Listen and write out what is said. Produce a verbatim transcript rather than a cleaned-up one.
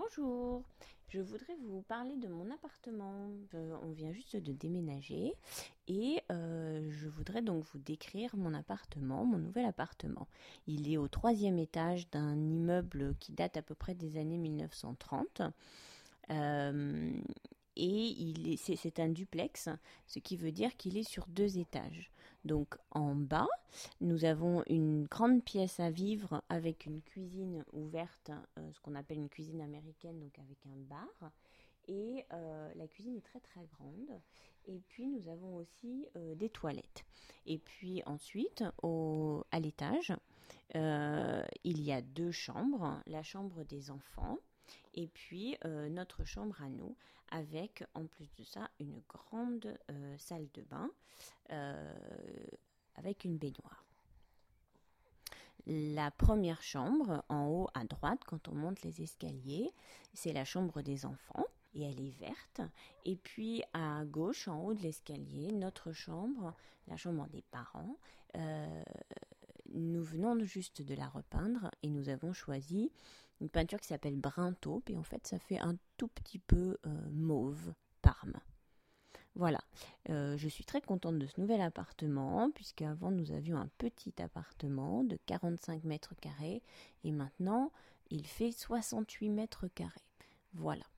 Bonjour, je voudrais vous parler de mon appartement. Euh, on vient juste de déménager et euh, je voudrais donc vous décrire mon appartement, mon nouvel appartement. Il est au troisième étage d'un immeuble qui date à peu près des années mille neuf cent trente. Euh, et il est, c'est, c'est un duplex, ce qui veut dire qu'il est sur deux étages. Donc en bas, nous avons une grande pièce à vivre avec une cuisine ouverte, euh, ce qu'on appelle une cuisine américaine, donc avec un bar. Et euh, la cuisine est très très grande. Et puis nous avons aussi euh, des toilettes. Et puis ensuite, au, à l'étage, euh, il y a deux chambres, la chambre des enfants et puis euh, notre chambre à nous, avec en plus de ça une grande euh, salle de bain euh, avec une baignoire. La première chambre, en haut à droite, quand on monte les escaliers, c'est la chambre des enfants et elle est verte. Et puis à gauche, en haut de l'escalier, notre chambre, la chambre des parents. Euh, nous venons juste de la repeindre et nous avons choisi une peinture qui s'appelle brun taupe et en fait ça fait un tout petit peu euh, mauve parme. Voilà, euh, je suis très contente de ce nouvel appartement puisqu'avant nous avions un petit appartement de quarante-cinq mètres carrés et maintenant il fait soixante-huit mètres carrés. Voilà.